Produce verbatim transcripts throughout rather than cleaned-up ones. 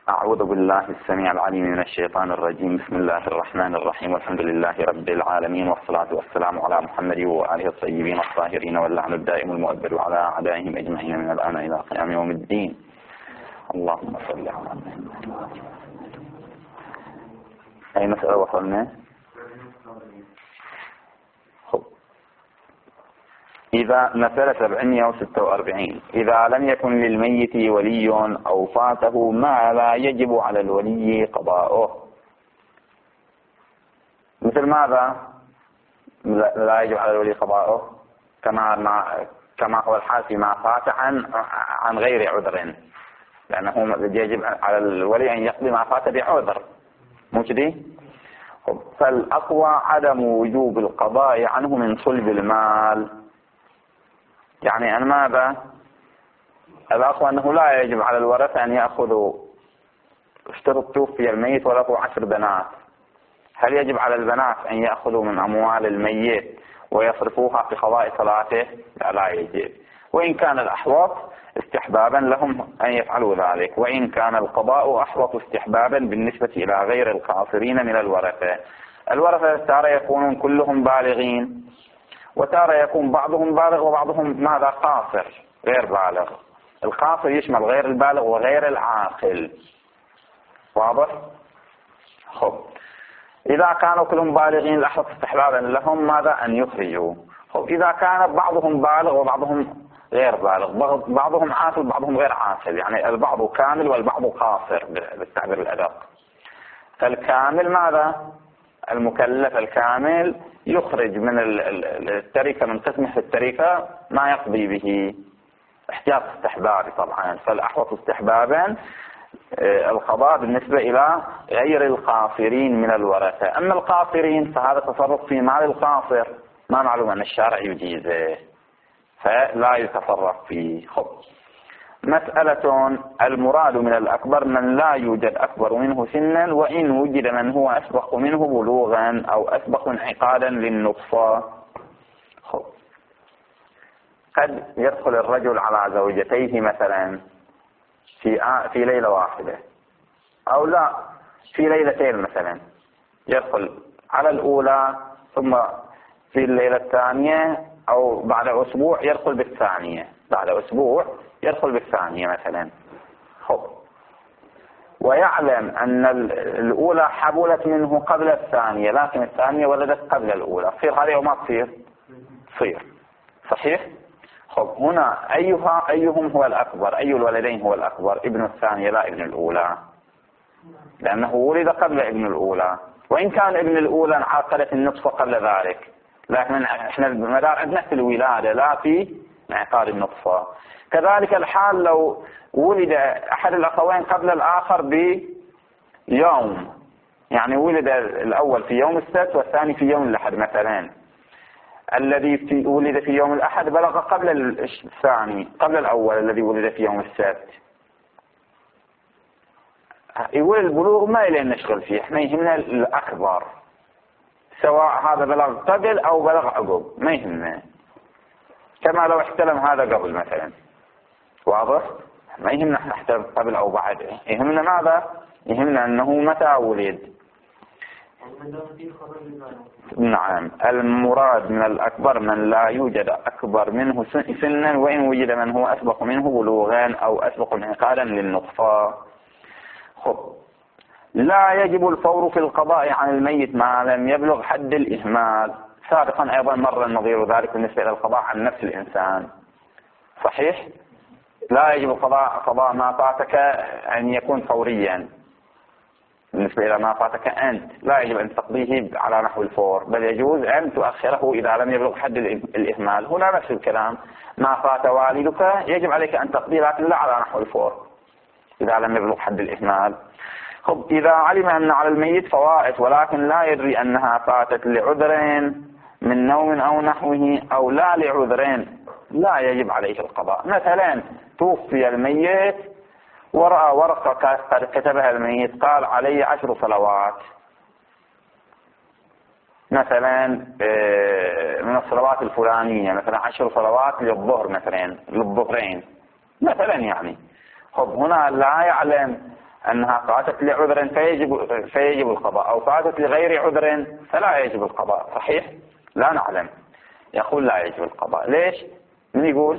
أعوذ بالله السميع العليم من الشيطان الرجيم. بسم الله الرحمن الرحيم، والحمد لله رب العالمين، والصلاة والسلام على محمد وآله الطيبين الطاهرين، واللعن الدائم المؤبد على أعدائهم أجمعين من الآن إلى قيام يوم الدين. اللهم صل على محمد. أي مسألة وصلنا؟ إذا مسألة سبعمائة وستة وأربعين. إذا لم يكن للميت ولي أو فاته ما لا يجب على الولي قضاؤه. مثل ماذا لا يجب على الولي قضاؤه؟ كما ما كما هو الحال فيما فات عن عن غير عذر، لأنه يجب على الولي أن يقضي ما فات بعذر، مو كذي؟ فالأقوى عدم وجوب القضاء عنه من صلب المال. يعني أن ماذا؟ الأقوى أنه لا يجب على الورثة أن يأخذوا، اشترط توفي الميت وله عشر بنات، هل يجب على البنات أن يأخذوا من أموال الميت ويصرفوها في قضاء صلاته؟ لا, لا يجب. وإن كان الأحوط استحبابا لهم أن يفعلوا ذلك، وإن كان القضاء أحوط استحبابا بالنسبة إلى غير القاصرين من الورثة. الورثة تارة يكونون كلهم بالغين، وتارة يكون بعضهم بالغ وبعضهم ماذا؟ قاصر غير بالغ. القاصر يشمل غير البالغ وغير العاقل، واضح؟ خب إذا كانوا كلهم بالغين الأحوط استحبابا لهم ماذا؟ أن يخرجوا. خب إذا كان بعضهم بالغ وبعضهم غير بالغ، بعضهم عاقل بعضهم غير عاقل، يعني البعض كامل والبعض قاصر بالتعبير الأدق، فالكامل ماذا؟ المكلف الكامل يخرج من التركة، من قسمه التركة ما يقضي به، احتياط استحبابي طبعا. فالأحوط استحبابا القضاء بالنسبة إلى غير القاصرين من الورثة. أما القاصرين فهذا تصرف في مال القاصر ما معلوم أن الشارع يجيزه، فلا يتصرف فيه. خب مسألة المراد من الأكبر من لا يوجد أكبر منه سنا، وإن وجد من هو أسبق منه بلوغا أو أسبق انعقادا للنطفة. قد يدخل الرجل على زوجتيه مثلا في في ليلة واحدة، أو لا في ليلتين مثلا، يدخل على الأولى ثم في الليلة الثانية، أو بعد أسبوع يدخل بالثانية، بعد أسبوع يدخل بالثانية مثلا. خب ويعلم أن الأولى حبلت منه قبل الثانية، لكن الثانية ولدت قبل الأولى، تصير هذه وما تصير؟ تصير صحيح؟ خب هنا أيها أيهم هو الأكبر؟ أي الولدين هو الأكبر؟ ابن الثانية لا ابن الأولى، لأنه ولد قبل ابن الأولى، وإن كان ابن الأولى انعقدت النطفة قبل ذلك، لكن احنا المدار عندنا في الولادة لا في انعقاد النطفة. كذلك الحال لو ولد أحد الأخوين قبل الآخر بيوم، يعني ولد الأول في يوم السبت والثاني في يوم الأحد مثلا، الذي في ولد في يوم الأحد بلغ قبل الثاني قبل الأول الذي ولد في يوم السبت، يقول البلوغ ما إليه نشغل فيه، احنا يهمنا الأكبر، سواء هذا بلغ قبل أو بلغ عقب ما يهمنا، كما لو احتلم هذا قبل مثلا، واضح؟ ما يهمنا احتلم قبل أو بعد، يهمنا ماذا؟ يهمنا أنه متى ولد. نعم، المراد من الأكبر من لا يوجد أكبر منه سنا، وإن وجد من هو أسبق منه بلوغا أو أسبق انعقادا للنطفة. خب لا يجب الفور في القضاء عن الميت ما لم يبلغ حد الإهمال. سابقا أيضا مر نظير ذلك بالنسبة إلى القضاء عن نفس الإنسان، صحيح؟ لا يجب قضاء قضاء ما فاتك أن يكون فوريا بالنسبة إلى ما فاتك أنت، لا يجب أن تقضيه على نحو الفور، بل يجوز أن تؤخره إذا لم يبلغ حد الإهمال. هنا نفس الكلام، ما فات والدك يجب عليك أن تقضيه، لكن لا على نحو الفور إذا لم يبلغ حد الإهمال. خب إذا علم أن على الميت فوائت ولكن لا يدري أنها فاتت لعذر من نوم أو نحوه أو لا لعذر، لا يجب عليه القضاء. مثلا توفي الميت ورأى ورقة قد كتبها الميت قال علي عشر صلوات مثلا من الصلوات الفلانية، مثلا عشر صلوات للظهر مثلا للظهرين مثلا يعني. خب هنا لا يعلم أنها فاتت لعذر فيجب, فيجب القضاء، أو فاتت لغير عذر فلا يجب القضاء. صحيح؟ لا نعلم. يقول لا يجب القضاء. ليش؟ من يقول؟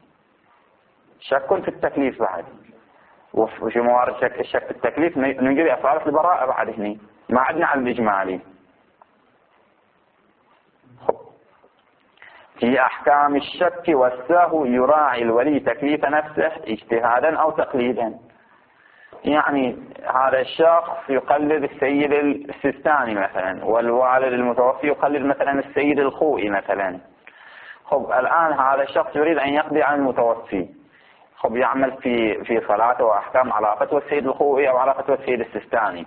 شك في التكليف بعد، وفي موارد شك الشك في التكليف نجري أصالة البراءة بعد هني، ما عدنا على الإجمالي. في أحكام الشك والسهو يراعي الولي تكليف نفسه اجتهادا أو تقليدا. يعني هذا الشخص يقلد السيد السيستاني مثلا، والوالد المتوفي يقلد مثلا السيد الخوئي مثلا. خب الآن هذا الشخص يريد أن يقضي عن المتوفي، خب يعمل في في صلاته وأحكام على فتوى السيد الخوئي أو على فتوى السيد السيستاني.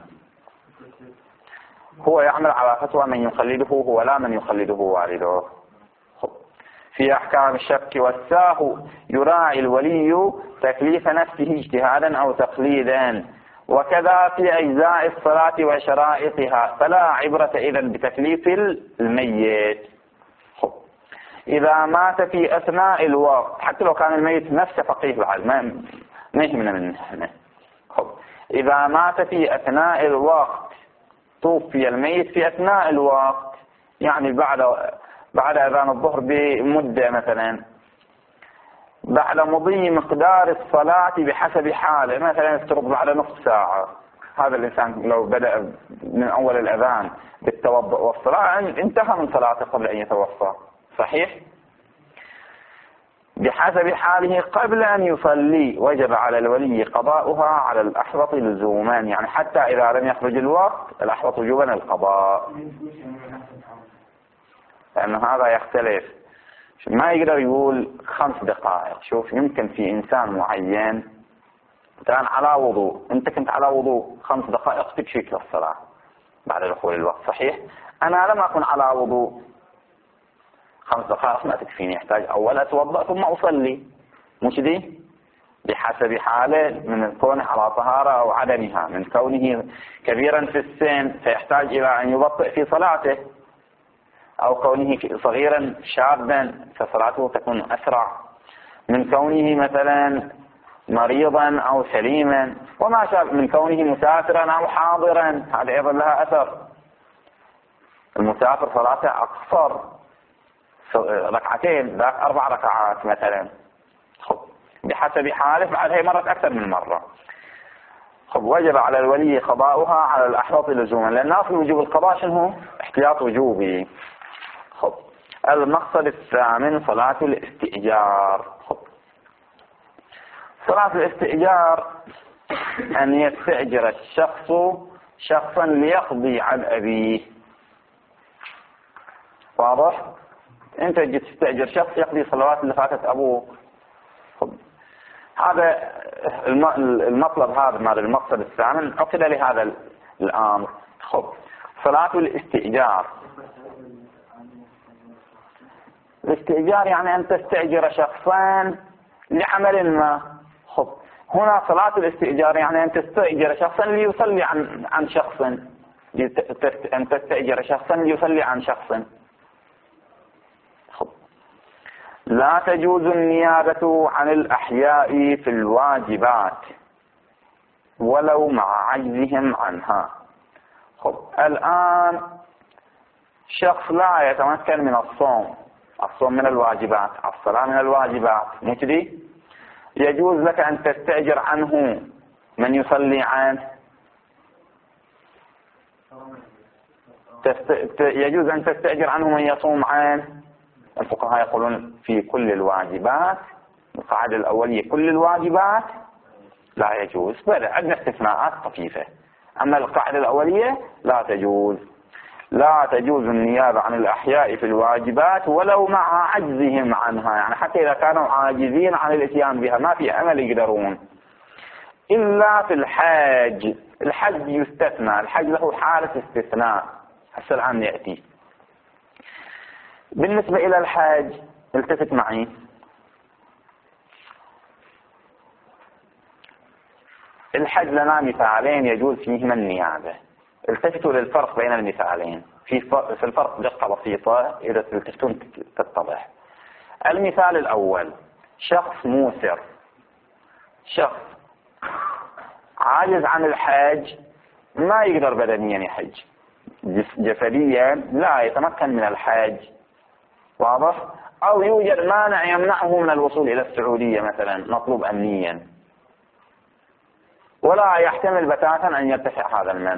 هو يعمل على فتوى من يقلده هو، لا من يقلده والده. في أحكام الشك والسهو يراعي الولي تكليف نفسه اجتهادا أو تقليدا، وكذا في أجزاء الصلاة وشرائطها، فلا عبرة إذن بتكليف الميت. إذا مات في أثناء الوقت، حتى لو كان الميت نفسه فقيه بعد ما ما يهمنا منه. إذا مات في أثناء الوقت، توفي الميت في أثناء الوقت، يعني بعد بعد أذان الظهر بمدة مثلا، بعد مضي مقدار الصلاة بحسب حاله، مثلا افترض بعد نصف ساعة، هذا الإنسان لو بدأ من أول الأذان بالتوضؤ والصلاة انتهى من صلاته قبل أن يتوفى. صحيح؟ بحسب حاله قبل أن يصلي وجب على الولي قضاؤها على الأحوط لزوما، يعني حتى إذا لم يخرج الوقت الأحوط وجوبا القضاء، لأن هذا يختلف. ما يقدر يقول خمس دقائق. شوف، يمكن في إنسان معين كان على وضوء، أنت كنت على وضوء، خمس دقائق تكفيك للصلاة بعد دخول الوقت. صحيح؟ أنا لم أكن على وضوء، خمس دقائق ما تكفيني، يحتاج أول أتوضأ ثم أصلي، مش دي؟ بحسب حاله من كونه على طهارة أو عدمها، من كونه كبيرا في السن فيحتاج إلى أن يبطئ في صلاته، أو كونه صغيرا شابا فصلاته تكون أسرع، من كونه مثلا مريضا أو سليما وما شابه، من كونه مسافرا أو حاضرا، هذا أيضا لها أثر. المسافر صلاته أقصر، ركعتين، ذاك أربع ركعات مثلا. خب بحسب حاله، بعد هي مرت أكثر من مرة. خب وجب على الولي قضاؤها على الأحوط لزوما، لأن أصل وجوب القضاء شنو؟ احتياط وجوبي. خب المقصد الثامن صلاة الاستئجار. خب صلاة الاستئجار أن يستأجر الشخص شخصا ليقضي عن أبيه. واضح؟ أنت جيت تستأجر شخص يقضي الصلوات اللي فاتت أبوك. خب هذا المطلب، هذا مال المقصد الثامن عقد لهذا الأمر. خب صلاة الاستئجار، الاستئجار يعني أن تستأجر شخصان لعمل ما. خب هنا صلاة الاستئجار يعني أن تستأجر شخصا ليصلي عن عن شخص، أن تستأجر شخصا ليصلي عن شخص. خب لا تجوز النيابة عن الأحياء في الواجبات ولو مع عجزهم عنها. خب الآن شخص لا يتمكن من الصوم، الصوم من الواجبات، الصلاة من الواجبات، مجدي يجوز لك أن تستأجر عنه من يصلي عنه، تست... يجوز أن تستأجر عنه من يصوم عنه. الفقهاء يقولون في كل الواجبات، القاعدة الأولية كل الواجبات لا يجوز، بل عندنا استثناءات طفيفة، أما القاعدة الأولية لا تجوز. لا تجوز النيابة عن الأحياء في الواجبات ولو مع عجزهم عنها، يعني حتى إذا كانوا عاجزين عن الاتيان بها، ما في أمل يقدرون، إلا في الحج. الحج يستثنى، الحج له حالة استثناء هسه الآن يأتي. بالنسبة إلى الحج التفت معي، الحج لنا مثالين يجوز فيهما النيابة. التفتوا للفرق بين المثالين، في في الفرق دقة بسيطة إذا تلتفتون تتضح. المثال الأول شخص موسر، شخص عاجز عن الحج ما يقدر بدنيا يحج، جسديا لا يتمكن من الحج، واضح؟ أو يوجد مانع يمنعه من الوصول إلى السعودية مثلا، مطلوب أمنيا، ولا يحتمل بتاتا أن يرتفع هذا المنع.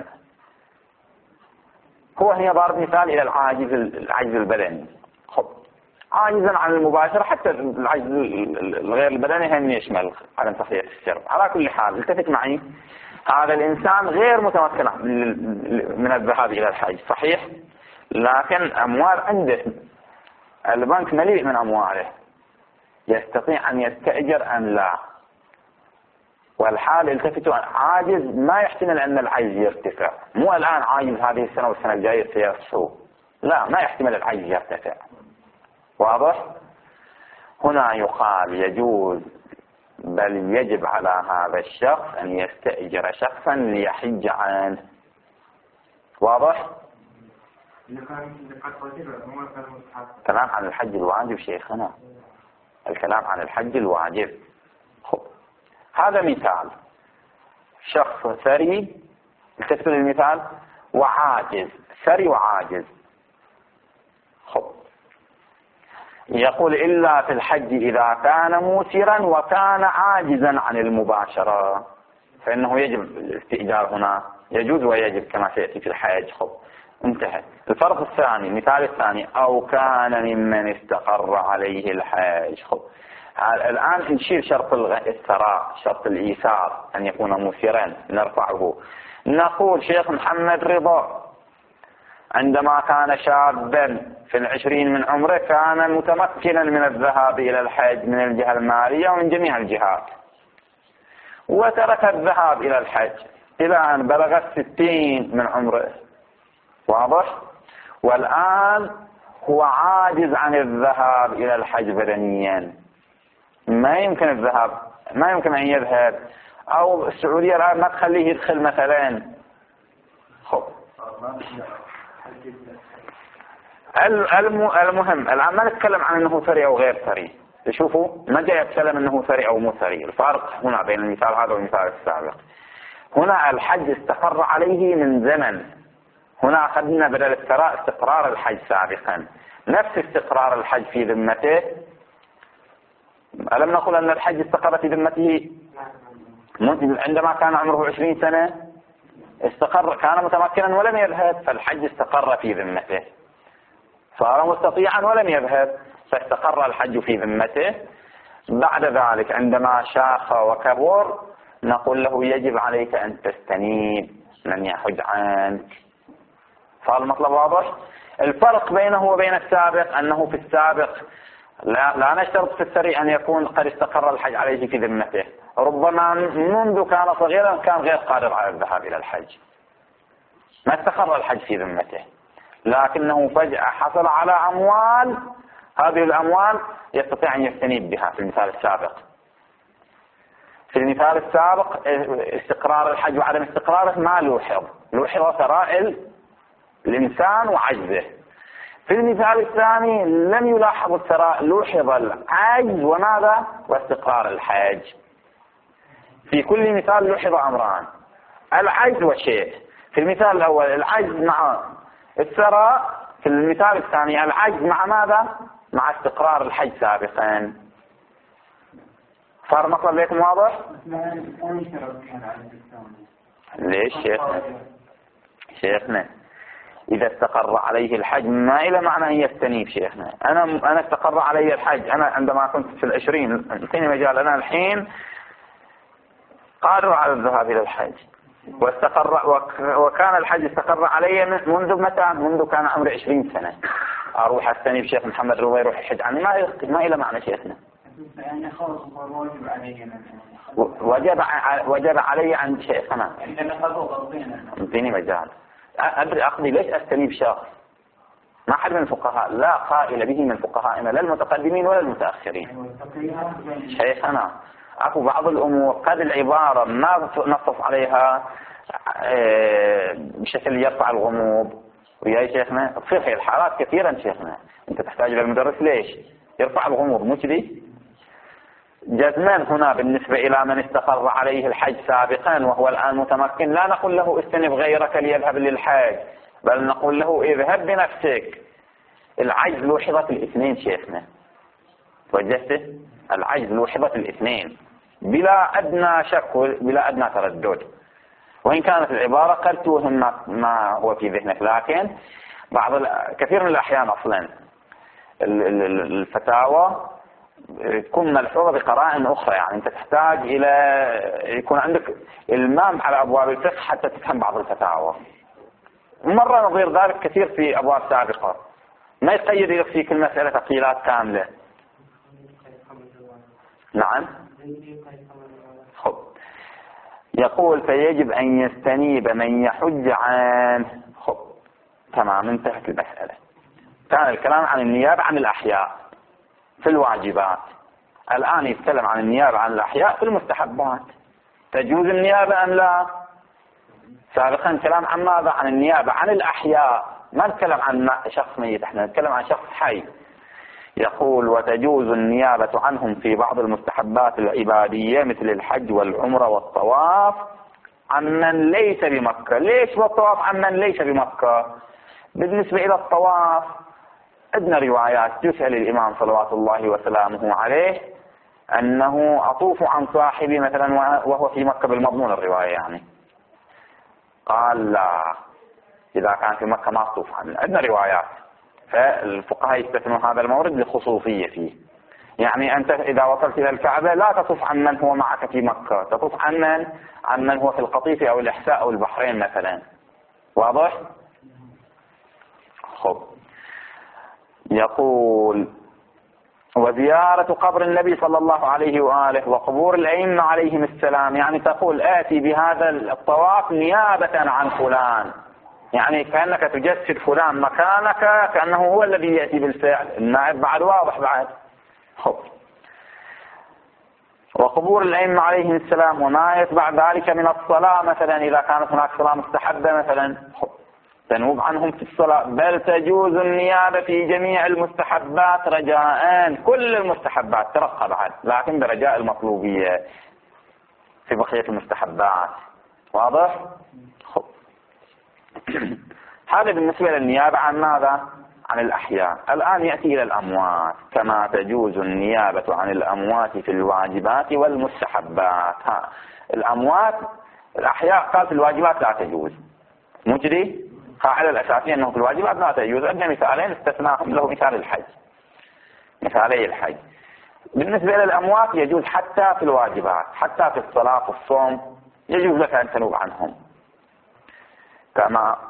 هو هي ضرب مثال إلى العاجز العجز البدني. خب عاجزا عن المباشرة، حتى العجز الغير البدني هم يشمل عدم تغطية الشرب. على كل حال التفت معي، هذا الإنسان غير متمكن من الذهاب إلى الحج صحيح، لكن أموال عنده، البنك مليء من أمواله، يستطيع أن يستأجر أم لا. والحال التفتوا عاجز ما يحتمل أن العجز يرتفع، مو الآن عاجز هذه السنة والسنة الجاية سيصحو، لا ما يحتمل العجز يرتفع، واضح؟ هنا يقال يجوز بل يجب على هذا الشخص أن يستأجر شخصا ليحج عنه، واضح؟ الكلام عن الحج الواجب شيخنا، الكلام عن الحج الواجب. خب هذا مثال، شخص ثري، التفتوا للمثال، وعاجز، ثري وعاجز. خب يقول إلا في الحج إذا كان موسرا وكان عاجزا عن المباشرة، فإنه يجب الاستئجار هنا، يجوز ويجب كما سيأتي في الحج. خب انتهى. الفرق الثاني، المثال الثاني، أو كان ممن استقر عليه الحج. خب الآن نشيل شرط الثراء، شرط الإيثار أن يكون موسرا، نرفعه. نقول شيخ محمد رضا عندما كان شابا في العشرين من عمره كان متمكنا من الذهاب إلى الحج من الجهة المالية ومن جميع الجهات، وترك الذهاب إلى الحج إلى أن بلغ الستين من عمره، واضح؟ والآن هو عاجز عن الذهاب إلى الحج بدنيا، ما يمكن الذهاب، ما يمكن أن يذهب، أو السعودية الآن ما تخليه يدخل مثلا. خب المهم الآن ما نتكلم عن أنه ثري أو غير ثري، شوفوا ما جاء يتكلم أنه ثري أو مو ثري، الفارق هنا بين المثال هذا والمثال السابق. هنا الحج استقر عليه من زمن، هنا أخذنا بدل الثراء استقرار الحج سابقا، نفس استقرار الحج في ذمته. ألم نقول أن الحج استقر في ذمته عندما كان عمره عشرين سنة؟ استقر، كان متمكنا ولم يذهب، فالحج استقر في ذمته، صار مستطيعا ولم يذهب، فاستقر الحج في ذمته. بعد ذلك عندما شاخ وكبر نقول له يجب عليك أن تستنيب من يحج عنك. صار المطلب واضح؟ الفرق بينه وبين السابق أنه في السابق لا, لا نشترط في الثري أن يكون قد استقر الحج عليه في ذمته، ربما منذ كان صغيرا كان غير قادر على الذهاب إلى الحج، ما استقر الحج في ذمته، لكنه فجأة حصل على أموال، هذه الأموال يستطيع أن يستنيب بها. في المثال السابق في المثال السابق استقرار الحج وعدم استقراره ما لوحظ، لوحظ ثراء الإنسان وعجزه. في المثال الثاني لم يلاحظ الثراء، لوحظ العجز وماذا؟ واستقرار الحج. في كل مثال لوحظ أمران، العجز وشيء. في المثال الأول العجز مع الثراء، في المثال الثاني العجز مع ماذا؟ مع استقرار الحج سابقا. صار مطلب لكم واضح؟ ليش شيخنا؟ شيخنا إذا استقر عليه الحج ما إلى معنى أن يستنيب شيخنا. أنا أنا استقر علي الحج، أنا عندما كنت في العشرين انتني مجال، أنا الحين قادر على الذهاب إلى الحج، واستقر وكان الحج استقر علي منذ متى؟ منذ كان عمري عشرين سنة. أروح أستنيب شيخ محمد رضا يروح الحج عني، ما ما إلى معنى شيخنا. يعني خلاص واجب علي، وجب وجب علي عند شيخنا. انتني مجال أدري أقضي ليش أستنيب شخص؟ ما حد من الفقهاء لا قائل به من فقهائنا، لا المتقدمين ولا المتأخرين. شيخنا أكو بعض الأمور قد العبارة ما نصف عليها بشكل يرفع الغموض، ويا شيخنا تصير هي الحالات كثيرا شيخنا، أنت تحتاج إلى المدرس ليش؟ يرفع الغموض، مو كذي؟ جزما هنا بالنسبة إلى من استقر عليه الحج سابقا وهو الآن متمكن، لا نقول له استنف غيرك ليذهب للحج، بل نقول له اذهب بنفسك. العجز لوحظة الاثنين شيخنا، توجهت؟ العجز لوحظة الاثنين بلا أدنى شك بلا أدنى تردد، وإن كانت العبارة قد توهم ما هو في ذهنك، لكن بعض كثير من الأحيان أصلا الفتاوى تكون ملحوظة بقرائن أخرى، يعني أنت تحتاج إلى يكون عندك إلمام على أبواب الفقه حتى تفهم بعض الفتاوى. مرة نظير ذلك كثير في أبواب سابقة، ما يقيد في كل مسألة تقييلات كاملة. نعم. خب. يقول فيجب أن يستنيب من يحج عنه. خب تمام، انتهت المسألة. كان الكلام عن النيابة عن الأحياء في الواجبات، الآن يتكلم عن النيابة عن الأحياء في المستحبات. تجوز النيابة أم لا؟ سابقا كلام عن ماذا؟ عن النيابة عن الأحياء، ما نتكلم عن شخص ميت، احنا نتكلم عن شخص حي. يقول وتجوز النيابة عنهم في بعض المستحبات العبادية مثل الحج والعمرة والطواف عمن ليس بمكة. ليش والطواف عمن ليس بمكة؟ بالنسبة إلى الطواف عندنا روايات تسأل الإمام صلوات الله وسلامه عليه أنه أطوف عن صاحبي مثلا وهو في مكة بالمضمون الرواية، يعني قال لا، إذا كان في مكة ما أطوف عنه. عندنا روايات، فالفقهاء يستثنون هذا المورد لخصوصية فيه، يعني أنت إذا وصلت إلى الكعبة لا تطوف عن من هو معك في مكة، تطوف عن من عن من هو في القطيف أو الإحساء أو البحرين مثلا. واضح؟ خب. يقول وزيارة قبر النبي صلى الله عليه وآله وقبور الأئمة عليهم السلام، يعني تقول آتي بهذا الطواف نيابة عن فلان، يعني كأنك تجسد فلان مكانك كأنه هو الذي يأتي بالفعل. النائب بعد واضح بعد. خب. وقبور الأئمة عليهم السلام وما يتبع ذلك من الصلاة مثلا، إذا كانت هناك صلاة مستحبة مثلا خب تنوب عنهم في الصلاة. بل تجوز النيابة في جميع المستحبات رجاء، كل المستحبات ترقى بعد، لكن برجاء المطلوبية في بقية المستحبات. واضح؟ خب. هذا بالنسبة للنيابة عن ماذا؟ عن الأحياء. الآن يأتي إلى الأموات. كما تجوز النيابة عن الأموات في الواجبات والمستحبات. ها. الأموات الأحياء قال في الواجبات لا تجوز، مجري قاعدة الأساسية أنه في الواجبات لا تجوز. عندنا مثالين استثناهم، له مثال الحج، مثالي الحج. بالنسبة للأموات يجوز حتى في الواجبات، حتى في الصلاة في الصوم يجوز لك أن تنوب عنهم. كما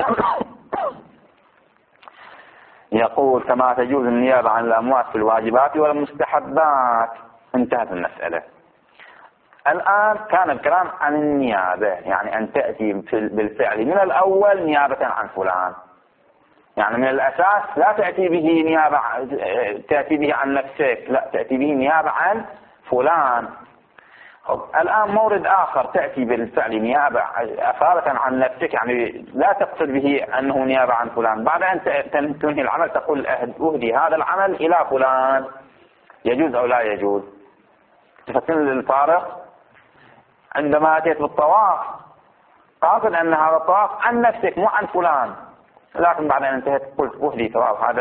يقول كما تجوز النيابة عن الأموات في الواجبات والمستحبات. انتهت المسألة. الآن كان الكلام عن النيابة، يعني أن تأتي بالفعل من الأول نيابة عن فلان، يعني من الأساس لا تأتي به نيابة تأتي به عن نفسك، لا تأتي به نيابة عن فلان. الآن مورد آخر تأتي بالفعل نيابة أصالة عن نفسك، يعني لا تقصد به أنه نيابة عن فلان، بعد أن تنهي العمل تقول أهدي هذا العمل إلى فلان. يجوز أو لا يجوز؟ تفصل الفارق. عندما أتيت بالطواف قاصد أن هذا الطواف عن نفسك مو عن فلان، لكن بعد أن انتهت قلت أهدي ثواب هذا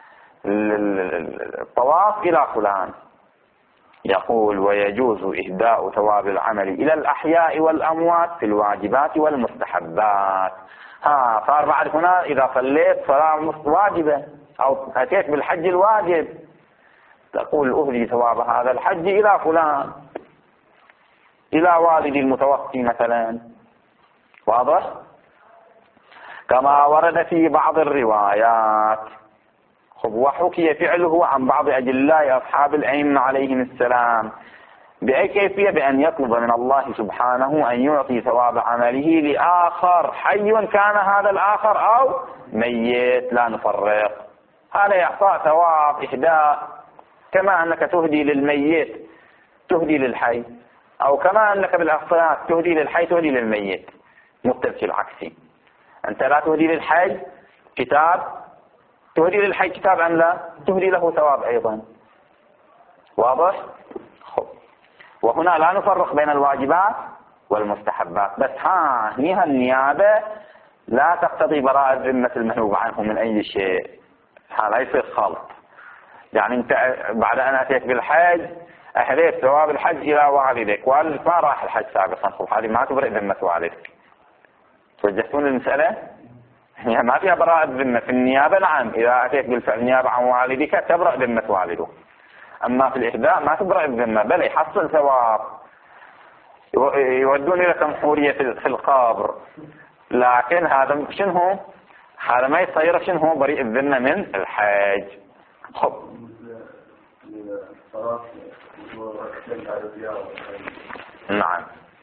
الطواف إلى فلان. يقول ويجوز إهداء ثواب العمل إلى الأحياء والأموات في الواجبات والمستحبات. ها صار بعد هنا إذا صليت صلاة واجبة أو أتيت بالحج الواجب تقول أهدي ثواب هذا الحج إلى فلان، إلى والدي المتوفي مثلا. واضح؟ كما ورد في بعض الروايات. خب. وحكي فعله عن بعض أجلاء أصحاب الأئمة عليهم السلام. بأي كيفية؟ بأن يطلب من الله سبحانه أن يعطي ثواب عمله لآخر حي كان هذا الآخر أو ميت، لا نفرق. هذا إعطاء ثواب إهداء، كما أنك تهدي للميت تهدي للحي، أو كما أنك بالأخطاء تهدي للحي تهدي للميت. مختلف العكسي، أنت لا تهدي للحي كتاب تهدي للحي كتاب أم لا؟ تهدي له ثواب أيضا. واضح؟ خب. وهنا لا نفرق بين الواجبات والمستحبات، بس ها هي النيابة لا تقتضي براءة ذمة المنوب عنه من أي شيء. هذا يصير خلط. يعني أنت بعد أن أتيت بالحج أهديت ثواب الحج إلى والدك، والدك ما راح الحج سابقا، خب هذه ما تبرئ ذمة والدك. توجهتون المسألة؟ يعني ما فيها براءة ذمة. في النيابة نعم، إذا أتيت بالفعل نيابة عن والدك تبرأ ذمة والده، أما في الإهداء ما تبرأ الذمة، بل يحصل ثواب، يودون إلى كمحورية في القبر، لكن هذا شنو؟ هذا ما يصير شنو بريء الذمة من الحج. خب نعم.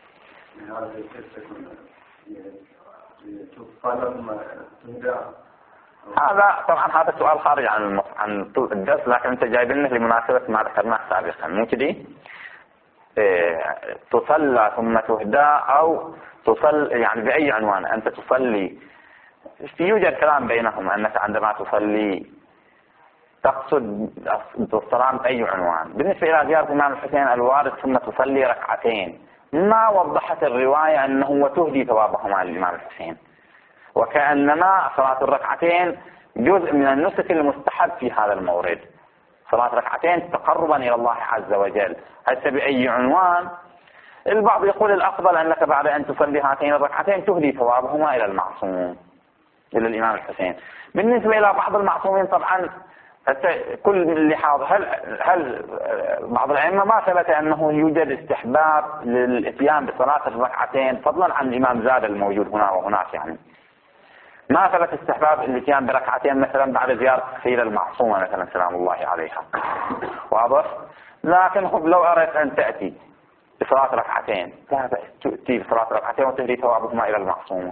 هذا طبعا هذا سؤال خارج عن عن الدرس، لكن انت جايب لنا لمناسبة ما ذكرناه سابقا، مو كذي؟ إيه تصلى ثم تهدى او تصلي، يعني بأي عنوان انت تصلي؟ يوجد كلام بينهم انك عندما تصلي تقصد الصلاة بأي عنوان. بالنسبة إلى زيارة الإمام الحسين الوارد ثم تصلي ركعتين، ما وضحت الرواية أنه وتهدي ثوابهما للإمام الحسين، وكأنما صلاة الركعتين جزء من النسك المستحب في هذا المورد، صلاة ركعتين تقربا إلى الله عز وجل. هسه بأي عنوان؟ البعض يقول الأفضل أنك بعد أن تصلي هاتين الركعتين تهدي ثوابهما إلى المعصوم، إلى الإمام الحسين. بالنسبة إلى بعض المعصومين طبعا كل اللي حاضر، هل هل بعض الأئمة ما ثبت أنه يوجد استحباب للإتيان بصلاة الركعتين فضلا عن الإمام زاد الموجود هنا وهناك، يعني ما ثبت استحباب الاتيان بركعتين مثلا بعد زيارة سيدة المعصومة مثلا سلام الله عليها، واضح؟ لكن خب لو أردت أن تأتي بصلاة ركعتين لا بأس تأتي بصلاة ركعتين وتهدي ثوابهما إلى المعصومة.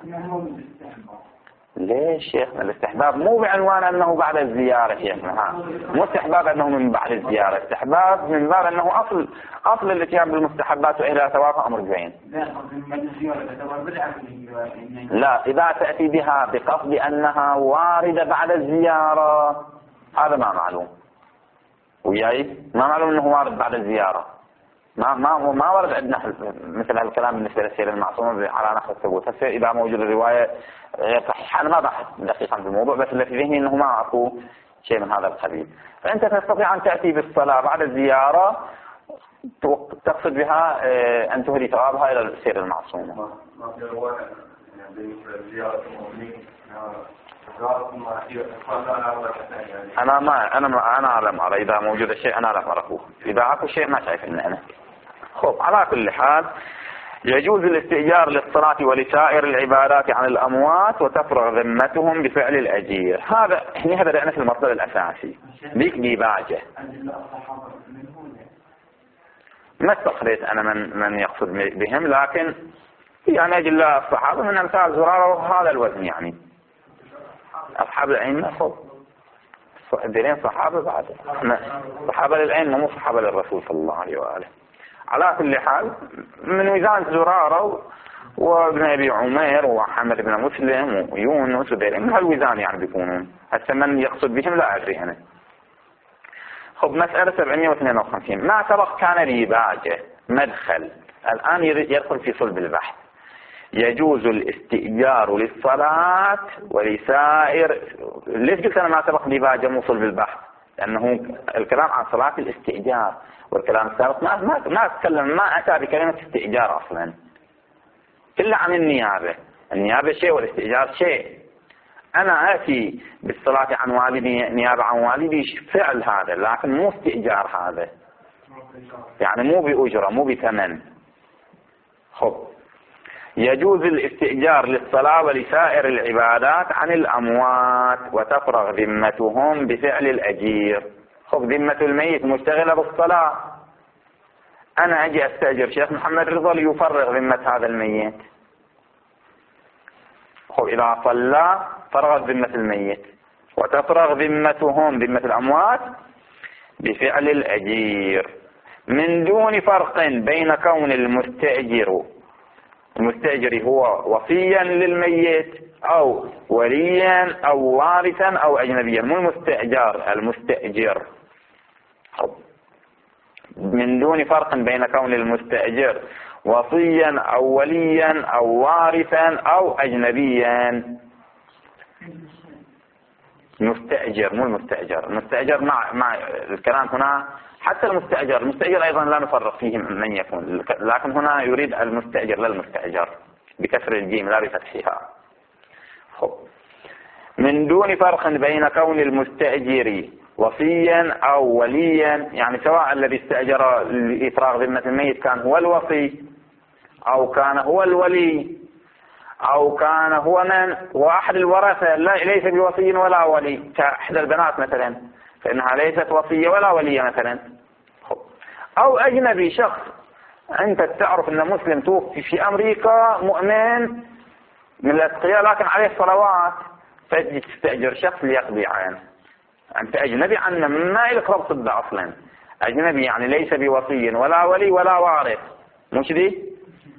ليش شيخنا؟ الاستحباب مو بعنوان أنه بعد الزيارة شيخنا، مو استحباب أنه من بعد الزيارة، استحباب من باب أنه أصل أصل الاتيان بالمستحبات وإلى ثوابها أمر زين. لا، إذا تأتي بها بقصد أنها واردة بعد الزيارة هذا ما معلوم، وياي ما معلوم أنه وارد بعد الزيارة، ما ما ما ورد عندنا مثل هالكلام بالنسبة للسيرة المعصومة على نحو الثبوت. هسه إذا موجود الرواية صحيح، أنا ما بحث دقيقا في الموضوع، بس اللي في ذهني إنه ما أكو شيء من هذا القبيل. فأنت تستطيع أن تأتي بالصلاة بعد الزيارة تقصد بها أن تهدي ثوابها إلى السيرة المعصومة. ما في رواية يعني بالنسبة لزيارة المؤمنين أنا ما أنا ما أنا لم أرى. إذا موجود الشيء أنا لم أراه، إذا أكو شيء ما شايف إنه أنا. خب على كل حال يجوز الاستئجار للصلاة ولسائر العبادات عن الأموات وتفرغ ذمتهم بفعل الأجير. هذا هنا هذا لأنه في المصدر الأساسي ذيك ديباجة. ما استقريت أنا من من يقصد بهم، لكن يعني أجل الصحابة من أمثال زرارة وهذا الوزن، يعني أصحاب العين خب ديرين صحابة بعد صحابة للعين مو صحابة للرسول صلى الله عليه وآله. على كل حال من وزان زرارة وابن أبي عمير وحمد بن مسلم ويونس وديرين من هالوزان يعني بيكونون. هسه من يقصد بهم لا أدري أنا. خب مسألة سبعمائة واثنين وخمسين ما سبق كان ريباجة مدخل، الآن يدخل في صلب البحث. يجوز الاستئجار للصلاة ولسائر. ليش قلت أنا ما سبق ريباجة مو صلب البحث؟ لأنه الكلام عن صلاة الاستئجار، والكلام السابق ما ما ما أتكلم ما أتى بكلمة استئجار أصلا، إلا عن النيابة. النيابة شيء والاستئجار شيء. أنا آتي بالصلاة عن والدي نيابة عن والدي فعل هذا، لكن مو استئجار هذا، يعني مو بأجرة مو بثمن. خب يجوز الاستئجار للصلاة ولسائر العبادات عن الأموات وتفرغ ذمتهم بفعل الأجير. خب ذمة الميت مشتغلة بالصلاة، أنا أجي أستأجر شيخ محمد رضا ليفرغ ذمة هذا الميت. خب إذا صلى فرغت ذمة الميت وتفرغ ذمتهم ذمة الأموات بفعل الأجير، من دون فرق بين كون المستأجر المستأجر هو وصيا للميت أو وليا أو وارثا أو أجنبيا، مو المستأجر المستأجر. من دون فرق بين كون المستأجر وصيا أو وليا أو وارثا أو أجنبيا. مستأجر مو المستأجر، المستأجر مع مع الكلام هنا حتى المستأجر، المستأجر أيضا لا نفرق فيه من يكون، لكن هنا يريد المستأجر لا المستأجر بكسر الجيم لا بفتحها. من دون فرق بين كون المستأجر وصيا أو وليا، يعني سواء الذي استأجر لإفراغ ذمة الميت كان هو الوصي أو كان هو الولي أو كان هو من هو أحد الورثة لا ليس بوصي ولا ولي، كإحدى البنات مثلا فإنها ليست وصية ولا ولية مثلا. أو أجنبي، شخص أنت تعرف أن مسلم توفي في أمريكا مؤمن من الأتقياء لكن عليه صلوات، فتجي تستأجر شخص ليقضي عنه، أنت أجنبي عنه ما لك ربط به أصلا، أجنبي يعني ليس بوصي ولا ولي ولا وارث، مش دي؟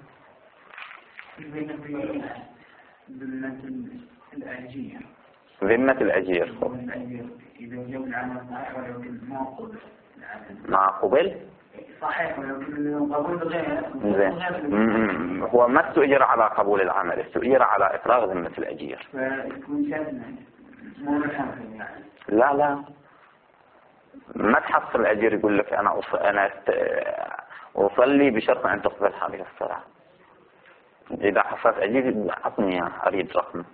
ذمة الأجير. ذمة الأجير إذا وجب العمل صحيح ولو ما قبل. ما قبل؟ صحيح ولو قبول غير. زين. هو ما استؤجر على قبول العمل، استؤجر على إفراغ ذمة الأجير. فيكون شاذنا مو بالحمل يعني. لا لا. ما تحصل الأجير يقول لك أنا أص... أنا أصلي بشرط أن تقبل هذه الصلاة. إذا حصلت أجير أعطني أريد رقم.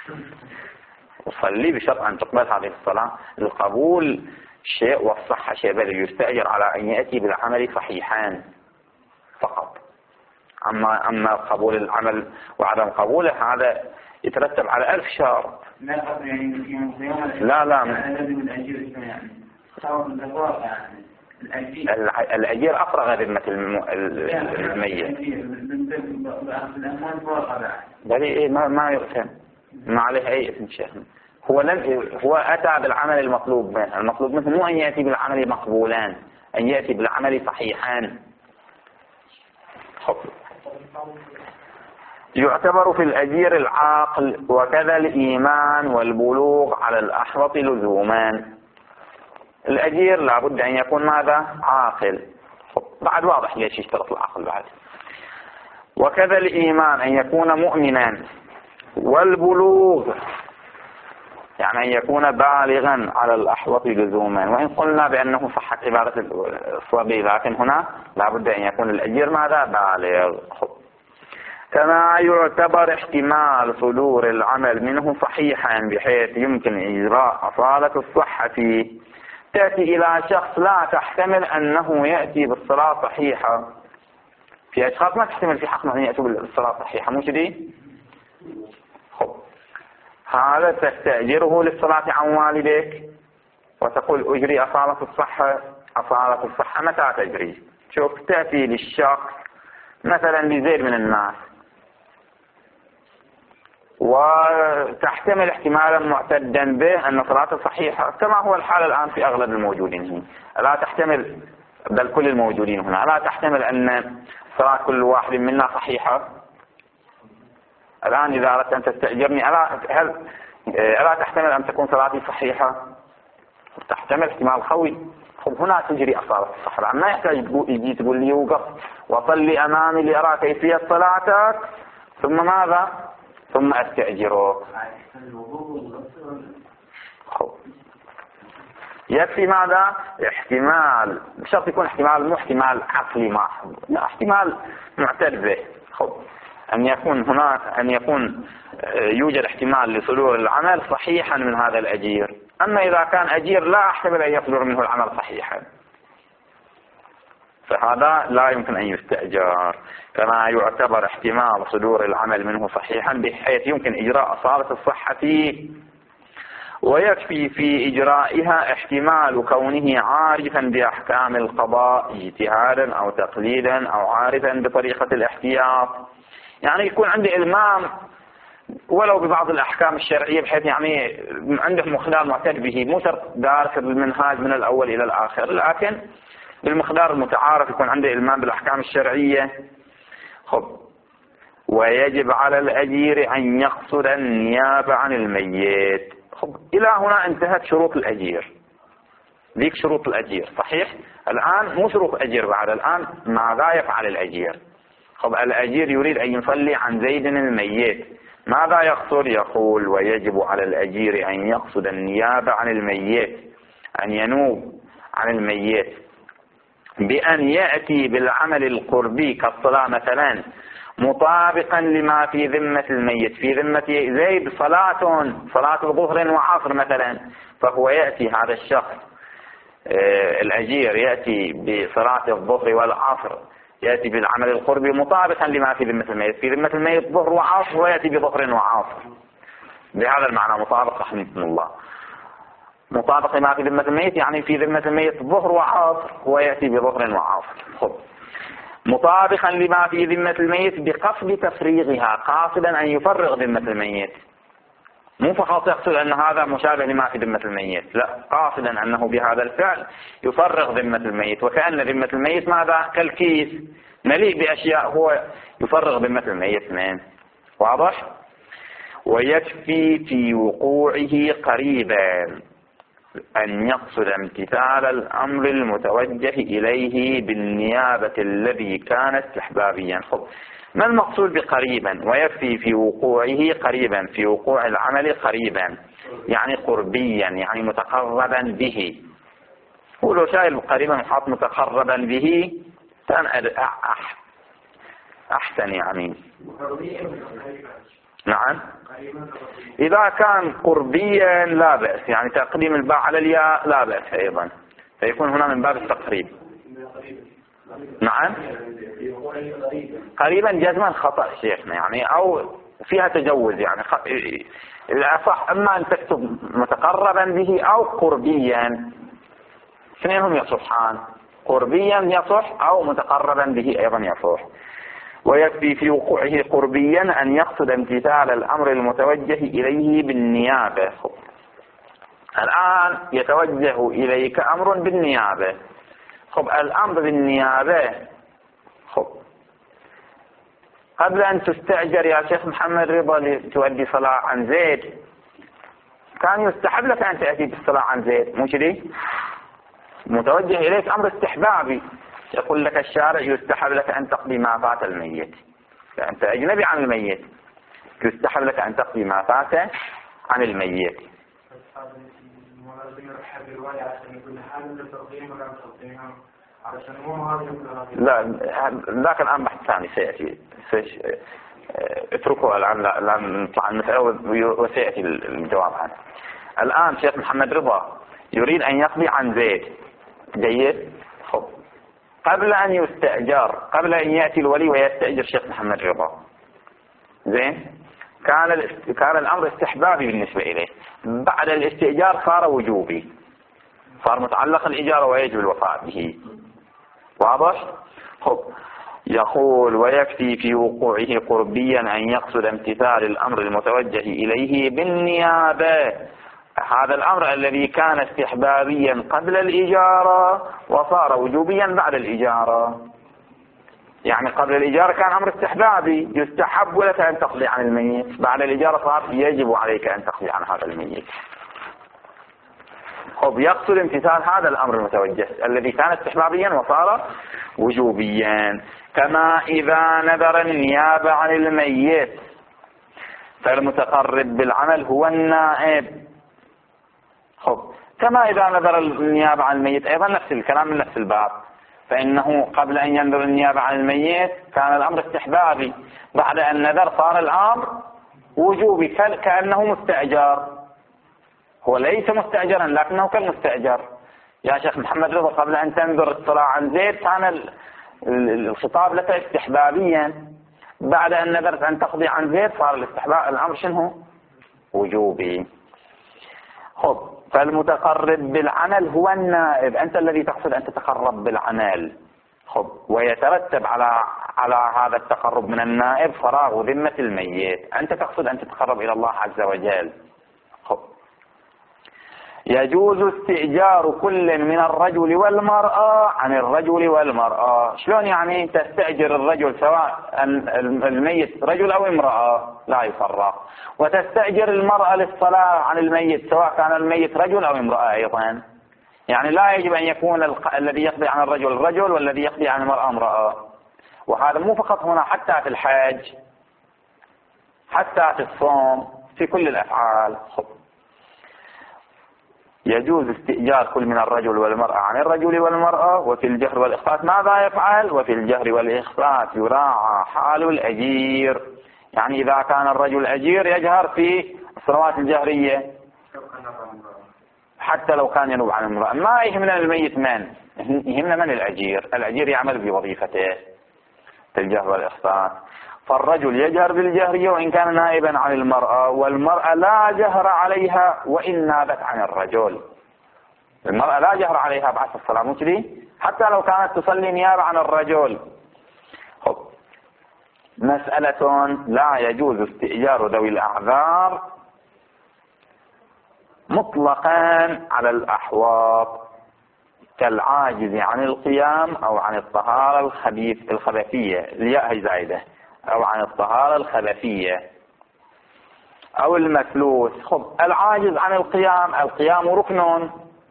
أصلي بشرط أن تقبل هذه الصلاة. القبول شيء والصحة شيء، بل يستأجر على أن يأتي بالعمل صحيحان فقط. أما أما قبول العمل وعدم قبوله هذا يترتب على ألف شرط. لا يعني لا لا لازم الأجير يعني صار بالضبط يعني الأجير. الأجير أفرغ ذمة الميت. بل إيه ما ما يؤثم، ما عليه أي إثم شيء. هو لم هو أتى بالعمل المطلوب منه، المطلوب منه مو أن يأتي بالعمل مقبولان، أن يأتي بالعمل صحيحان. يعتبر في الأجير العاقل وكذا الإيمان والبلوغ على الأحوط لزومان. الأجير لابد أن يكون ماذا؟ عاقل. بعد واضح ليش يشترط العقل بعد. وكذا الإيمان أن يكون مؤمنا، والبلوغ يعني أن يكون بالغا على الأحوط لزوما. وإن قلنا بأنه صحت عبارة الصبي، لكن هنا لابد أن يكون الأجير ماذا؟ بالغ. كما يعتبر احتمال صدور العمل منه صحيحا بحيث يمكن إجراء أصالة الصحة فيه. تأتي إلى شخص لا تحتمل أنه يأتي بالصلاة صحيحة، في أشخاص ما تحتمل في حقنا أن يأتوا بالصلاة صحيحة، مش دي؟ خب هذا تستأجره للصلاة عن والديك وتقول أجري أصالة الصحة. أصالة الصحة متى تجري؟ شوف تأتي للشخص مثلا لزيد من الناس وتحتمل احتمالا معتدا به أن صلاته صحيحة، كما هو الحال الآن في أغلب الموجودين هنا. لا تحتمل، بل كل الموجودين هنا لا تحتمل أن صلاة كل واحد منا صحيحة. الآن إذا أردت أن تستأجرني ألا هل ألا تحتمل أن تكون صلاتي صحيحة؟ تحتمل احتمال قوي. خب هنا تجري أصالة الصحة، ما يحتاج يجي تقول لي وقف وصلي أمامي لأرى كيفية صلاتك ثم ماذا؟ ثم أستأجرك. يكفي ماذا؟ احتمال، بشرط يكون احتمال مو احتمال عقلي محض، لا احتمال معتد به. أن يكون هنا أن يكون يوجد احتمال لصدور العمل صحيحا من هذا الأجير. أما إذا كان أجير لا أحتمل أن يصدر منه العمل صحيحا فهذا لا يمكن أن يستأجر. كما يعتبر احتمال صدور العمل منه صحيحا بحيث يمكن إجراء أصالة الصحة فيه. ويكفي في إجرائها احتمال كونه عارفا بأحكام القضاء اجتهادا أو تقليدا أو عارفا بطريقة الاحتياط، يعني يكون عنده إلمام ولو ببعض الأحكام الشرعية بحيث يعني عنده مقدار معتد به، مو شرط دارس المنهاج من الأول إلى الآخر، لكن بالمقدار المتعارف يكون عنده إلمام بالأحكام الشرعية. خب ويجب على الأجير أن يقصد النيابة عن الميت. خب إلى هنا انتهت شروط الأجير. ذيك شروط الأجير صحيح. الآن مو شروط أجير بعد، الآن ماذا يفعل الأجير؟ خب الأجير يريد أن يصلي عن زيد الميت، ماذا يقصد؟ يقول ويجب على الأجير أن يقصد النيابة عن الميت، أن ينوب عن الميت بأن يأتي بالعمل القربي كالصلاة مثلا مطابقا لما في ذمة الميت. في ذمة زيد صلاة صلاة ظهر وعصر مثلا، فهو يأتي هذا الشخص الأجير يأتي بصلاة الظهر والعصر، يأتي بالعمل القربي مطابقا لما في ذمة الميت. في ذمة الميت ظهر وعصر ويأتي بظهر وعصر، بهذا المعنى مطابق رحمكم الله. مطابق لما في ذمة الميت يعني في ذمة الميت ظهر وعصر ويأتي بظهر وعصر. خب مطابقا لما في ذمة الميت بقصد تفريغها، قاصدا أن يفرغ ذمة الميت، مو فقط يقصد أن هذا مشابه لما في ذمة الميت، لا، قاصدا أنه بهذا الفعل يفرغ ذمة الميت، وكأن ذمة الميت ماذا؟ كالكيس مليء بأشياء، هو يفرغ ذمة الميت من. واضح؟ ويكفي في وقوعه قريبا أن يقصد امتثال الأمر المتوجه إليه بالنيابة الذي كان استحبابيا. خب ما المقصود بقريبا؟ ويكفي في وقوعه قريبا، في وقوع العمل قريبا يعني قربيا، يعني متقربا به. هو لو شايل قريبا حاط متقربا به كان أحسن يعني. نعم إذا كان قربيا لا بأس، يعني تقديم الباء على الياء لا بأس أيضا، فيكون هنا من باب التقريب. نعم قريبا جزما خطأ شيخنا يعني، أو فيها تجوز يعني. الأصح أما أن تكتب متقربا به أو قربيا، اثنينهم يصحان، قربيا يصح أو متقربا به أيضا يصح. ويكفي في وقوعه قربيا أن يقصد امتثال الأمر المتوجه إليه بالنيابة. الآن يتوجه إليك أمر بالنيابة. خب الأمر بالنيابة، خب قبل أن تستأجر يا شيخ محمد رضا لتؤدي صلاة عن زيد، كان يستحب لك أن تأتي بالصلاة عن زيد، مو كذي؟ متوجه إليك أمر استحبابي، يقول لك الشارع يستحب لك أن تقضي ما فات الميت، فأنت أجنبي عن الميت، يستحب لك أن تقضي ما فات عن الميت. لا ذاك الآن بحث ثاني سيأتي، اتركه الآن، لا نطلع المسألة وسيأتي الجواب عنه. الآن شيخ محمد رضا يريد أن يقضي عن زيد، جيد؟ خب قبل أن يستأجر، قبل أن يأتي الولي ويستأجر شيخ محمد رضا، زين، كان كان الأمر استحبابي بالنسبة إليه. بعد الاستئجار صار وجوبي، صار متعلق الإجارة ويجب الوفاء به. واضح؟ خب يقول ويكفي في وقوعه قربيا أن يقصد امتثال الأمر المتوجه إليه بالنيابة، هذا الأمر الذي كان استحبابيا قبل الإجارة وصار وجوبيا بعد الإجارة. يعني قبل الإجارة كان أمر استحبابي، يستحب لك أن تقضي عن الميت، بعد الإجارة صار يجب عليك أن تقضي عن هذا الميت. خب يقصد امتثال هذا الأمر المتوجه الذي كان استحبابيا وصار وجوبيا. كما إذا نذر النيابة عن الميت فالمتقرب بالعمل هو النائب. خب كما إذا نذر النيابة عن الميت أيضا نفس الكلام من نفس الباب، فإنه قبل أن ينذر النيابة عن الميت كان الأمر استحبابي، بعد أن نذر صار الأمر وجوبي كأنه مستأجر. هو ليس مستأجرا لكنه كالمستأجر. يا شيخ محمد رضا قبل أن تنذر الصلاة عن زيد كان الخطاب لك استحبابيا، بعد أن نذرت أن تقضي عن زيد صار الاستحباب الأمر شنو؟ وجوبي. خب فالمتقرب بالعمل هو النائب، أنت الذي تقصد أن تتقرب بالعمل. خب ويترتب على على هذا التقرب من النائب فراغ ذمة الميت، أنت تقصد أن تتقرب إلى الله عز وجل. خب يجوز استئجار كل من الرجل والمرأة عن الرجل والمرأة. شلون يعني تستأجر الرجل سواء الميت رجل أو امرأة لا يفرق، وتستأجر المرأة للصلاة عن الميت سواء كان الميت رجل أو امرأة أيضا. يعني لا يجب أن يكون الق... الذي يقضي عن الرجل رجل والذي يقضي عن المرأة امرأة. وهذا مو فقط هنا، حتى في الحج، حتى في الصوم، في كل الأفعال. يجوز استئجار كل من الرجل والمرأة عن الرجل والمرأة. وفي الجهر والإخفاء ماذا يفعل؟ وفي الجهر والإخفاء يراعى حال الأجير. يعني إذا كان الرجل أجير يجهر في الصلوات الجهرية حتى لو كان ينوب عن المرأة. ما يهمنا الميت من، يهمنا من الأجير. الأجير يعمل بوظيفته في الجهر والإخفاء. فالرجل يجهر بالجهرية وإن كان نائبا عن المرأة، والمرأة لا جهر عليها وإن نابت عن الرجل. المرأة لا جهر عليها بعد الصلاة مجري حتى لو كانت تصلي نيابة عن الرجل. خب. مسألة: لا يجوز استئجار ذوي الأعذار مطلقا على الأحواض كالعاجز عن القيام أو عن الطهارة الخبيث الخبثية الياء زائدة، أو عن الطهارة الخبثية أو المثلوث. خب. العاجز عن القيام، القيام ركن،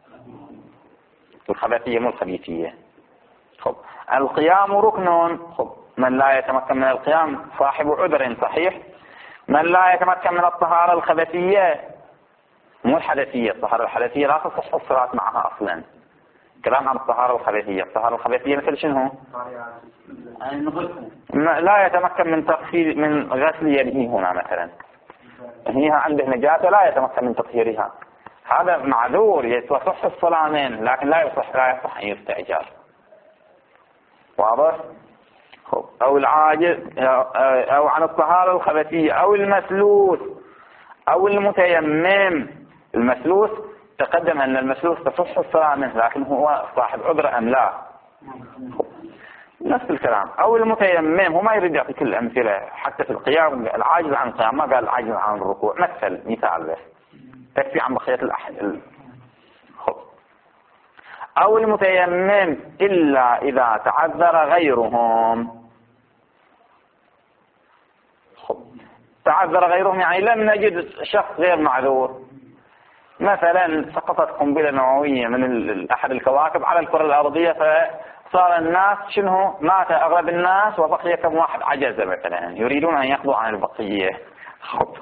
الخبثية مو الخبيثية. خب. القيام ركن. خب. من لا يتمكن من القيام صاحب عذر صحيح. من لا يتمكن من الطهارة الخبثية مو الحدثية، الطهارة الحدثية لا تصح الصلاة معها أصلا. كلام عن الطهارة الخبثية. الطهارة الخبثية مثل شنو؟ لا يتمكن من تغسيل من غسل يده هنا مثلا، هي عنده نجاسة لا يتمكن من تطهيرها، هذا معذور يصح الصلاة منه، لكن لا يصح لا يصح أن يستأجر. واضح؟ أو العاجز أو عن الطهارة الخبثية أو المثلوث أو المتيمم. المثلوث تقدم أن المثلوث تصح الصلاة منه، لكن هو صاحب عذر أم لا؟ نفس الكلام. أو المتيمم، هو ما يريد يعطي كل الأمثلة. حتى في القيام العاجز عن القيام، ما قال العاجز عن الركوع، مثل مثال بس تكفي عن بقية الأحد. أو المتيمم إلا إذا تعذر غيرهم. تعذر غيرهم يعني لم نجد شخص غير معذور، مثلا سقطت قنبلة نووية من أحد الكواكب على الكرة الأرضية، فصار الناس شنو مات أغلب الناس وبقي كم واحد عجز مثلا، يريدون أن يقضوا عن البقية. خب.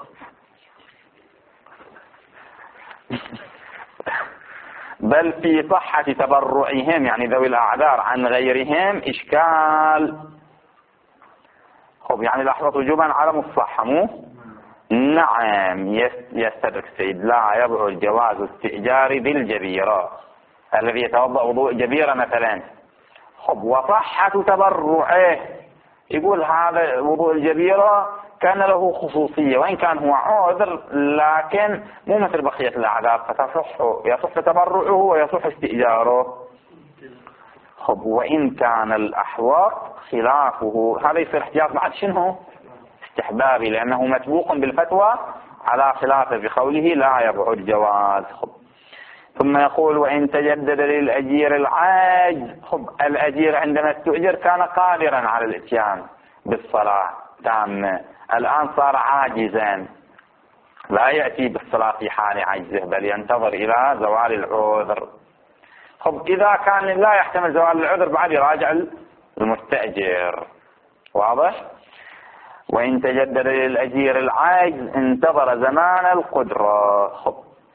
بل في صحة تبرعهم يعني ذوي الأعذار عن غيرهم إشكال. خب. يعني لحظة وجوبا علم الصحة مو؟ نعم يستدرك السيد. لا يبعد جواز استئجار بالجبيرة الذي يتوضأ وضوء جبيرة مثلا. خب. وصحة تبرعه، يقول هذا وضوء الجبيرة كان له خصوصية وإن كان هو عذر، لكن مو مثل بقية الأعذار، فتصح يصح تبرعه ويصح استئجاره. خب. وإن كان الأحوط خلافه، هذا يصير احتياط بعد شنو؟ استحبابي، لأنه مسبوق بالفتوى على خلافه بقوله لا يبعد جواز. خب. ثم يقول: وإن تجدد للأجير العاجز. خب. الأجير عندما استؤجر كان قادرا على الاتيان بالصلاة تامة، الآن صار عاجزا، لا يأتي بالصلاة في حال عجزه بل ينتظر إلى زوال العذر. خب. إذا كان لا يحتمل زوال العذر بعد يراجع المستأجر. واضح؟ وإن تجدد للأجير العاجز انتظر زمان القدرة. خب.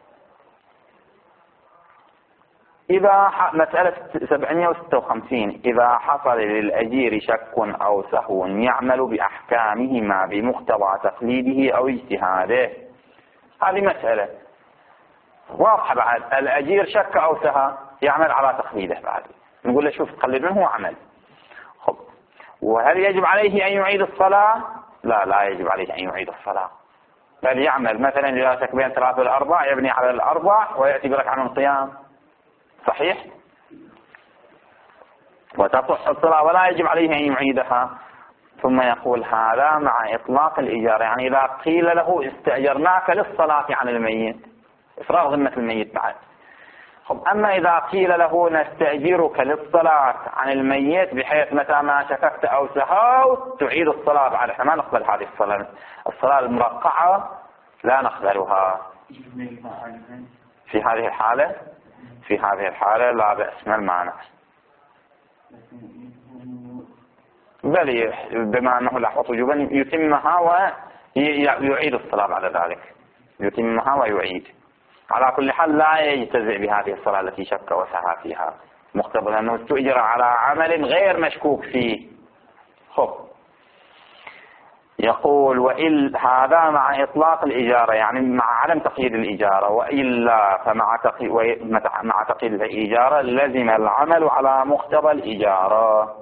إذا مسألة سبعمائة وستة وخمسين: إذا حصل للأجير شك أو سهو يعمل بأحكامهما بمقتضى تقليده أو اجتهاده. هذه مسألة واضحة. بعد الأجير شك أو سهى يعمل على تقليده، بعد نقول له شوف تقلد منه هو عمل. خب. وهل يجب عليه أن يعيد الصلاة؟ لا لا يجب عليه أن يعيد الصلاة، بل يعمل مثلا إذا شك بين ثلاثة والأربع يبني على الأربع ويأتي بركعة من القيام. صحيح؟ وتصح الصلاة ولا يجب عليه أن يعيدها. ثم يقول: هذا مع إطلاق الإجارة، يعني إذا قيل له استأجرناك للصلاة عن الميت، إفراغ ذمة الميت بعد. خب. أما إذا قيل له نستأجرك للصلاة عن الميت بحيث متى ما شككت أو سهوت تعيد الصلاة بعد، احنا ما نقبل هذه الصلاة، الصلاة المرقعة لا نقبلها في هذه الحالة. في هذه الحالة لا بأس من المانع، بل بما أنه لاحظت وجوبا يتمها ويعيد الصلاة بعد ذلك، يتمها ويعيد. على كل حال لا يجتزئ بهذه الصلاة التي شك وسعى فيها، مقتضى أنه استؤجر على عمل غير مشكوك فيه. خب يقول وإل هذا مع إطلاق الإجارة، يعني مع عدم تقييد الإجارة، وإلا فمع تقييد مع تقييد الإجارة لزم العمل على مقتضى الإجارة،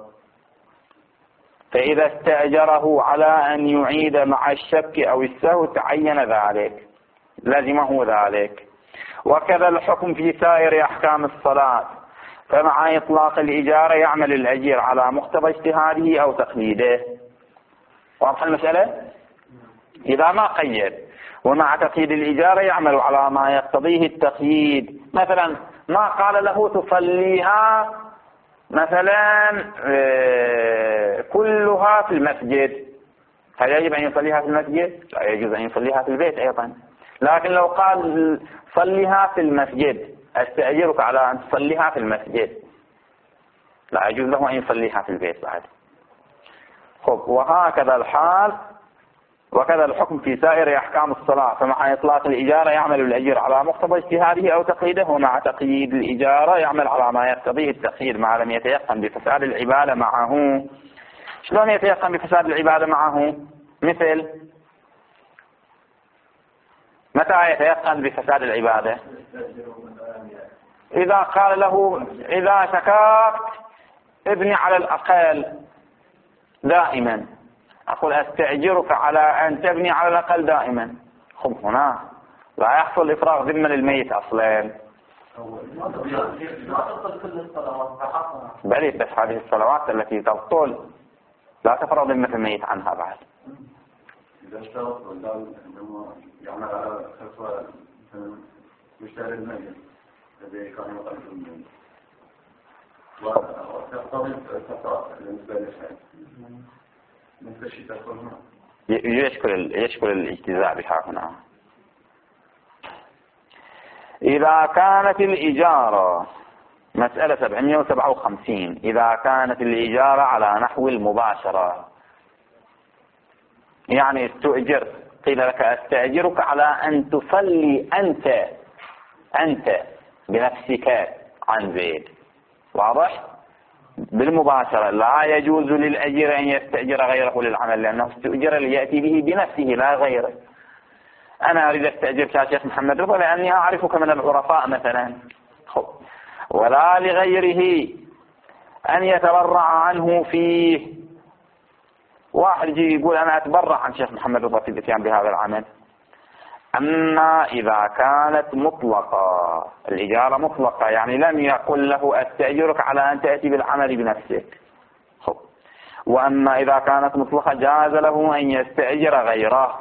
فإذا استأجره على أن يعيد مع الشك أو السهو تعين ذلك، لزمه ذلك. وكذا الحكم في سائر أحكام الصلاة، فمع إطلاق الإجارة يعمل الأجير على مقتضى اجتهاده أو تقليده. واضح المسألة؟ إذا ما قيد، ومع تقييد الإجارة يعمل على ما يقتضيه التقييد. مثلا ما قال له تصليها مثلا كلها في المسجد، هل يجب أن يصليها في المسجد؟ لا يجوز أن يصليها في البيت أيضا. لكن لو قال صليها في المسجد، أستأجرك على أن تصليها في المسجد، لا يجوز له أن يصليها في البيت بعد. خب وهكذا الحال، وكذا الحكم في سائر أحكام الصلاة، فمع إطلاق الإجارة يعمل الأجير على مقتضى اجتهاده أو تقييده، ومع تقييد الإجارة يعمل على ما يقتضيه التقييد ما لم يتيقن بفساد العبادة معه. شلون يتيقن بفساد العبادة معه؟ مثل متى يتيقن بفساد العبادة؟ إذا قال له إذا شككت ابني على الأقل دائما، أقول أستأجرك على أن تبني على الأقل دائما. خب هنا لا يحصل إفراغ ذمة للميت أصلا، بل بس هذه الصلوات التي تبطل لا تفرغ ذمة الميت عنها بعد. إذا اشترط وقال أنه يعمل على خطوة مشتري الميت الذي كان يقدم الميت وتقتضي الفترات بالنسبة للشيء مثل الشيء تقول هنا يشكل يشكل الاجتزاء بها هنا. إذا كانت الإجارة مسألة سبعمائة وسبعة وخمسين، إذا كانت الإجارة على نحو المباشرة، يعني استؤجر، قيل لك أستأجرك على أن تصلي أنت أنت بنفسك عن زيد. واضح؟ بالمباشرة لا يجوز للأجير أن يستأجر غيره للعمل، لأنه استؤجر ليأتي به بنفسه لا غيره. أنا أريد أستأجرك يا شيخ محمد رضا لأني أعرفك من العرفاء مثلا، خب. ولا لغيره أن يتبرع عنه فيه. واحد يجي يقول أنا أتبرع عن شيخ محمد رضا في الاتيان بهذا العمل. أما إذا كانت مطلقة، الإجارة مطلقة، يعني لم يقل له أستأجرك على أن تأتي بالعمل بنفسك. خب. وأما إذا كانت مطلقة جاز له أن يستأجر غيره.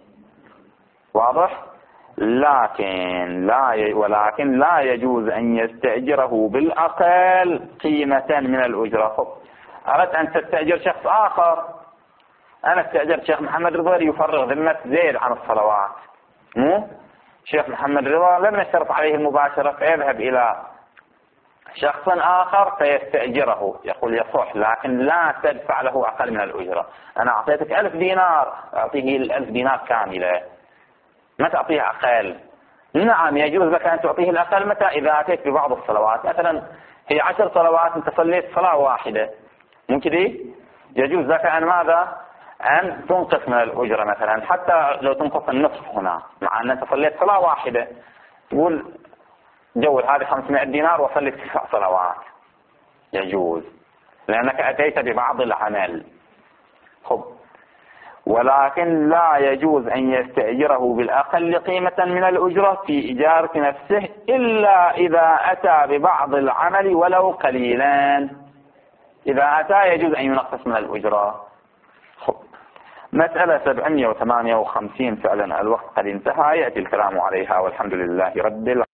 واضح؟ لكن لا ي... ولكن لا يجوز أن يستأجره بالأقل قيمة من الأجرة. خب. أردت أن تستأجر شخص آخر، أنا استأجرت شيخ محمد رضا يفرغ ذمة زيد عن الصلوات، مو شيخ محمد رضا لم يشترط عليه المباشرة، فيذهب إلى شخص آخر فيستأجره، يقول يصح، لكن لا تدفع له أقل من الأجرة. أنا أعطيتك ألف دينار، أعطيه الألف دينار كاملة، ما تعطيه أقل. نعم يجوز لك أن تعطيه الأقل متى؟ إذا أتيت ببعض الصلوات، مثلا هي عشر صلوات أنت صليت صلاة واحدة، مو كده؟ يجوز لك أن ماذا؟ أن تنقص من الأجرة مثلا، حتى لو تنقص النصف هنا، مع أن أنت صليت صلاة واحدة، تقول جول هذه خمسمائة دينار وصلت تسع صلوات، يجوز لأنك أتيت ببعض العمل. خب. ولكن لا يجوز أن يستأجره بالأقل قيمة من الأجرة في إجارة نفسه إلا إذا أتى ببعض العمل ولو قليلا. إذا أتى يجوز أن ينقص من الأجرة. خب. مسألة سبعمائة وثمانية وخمسين فعلا الوقت قد انتهى، يأتي الكلام عليها والحمد لله رب العالمين.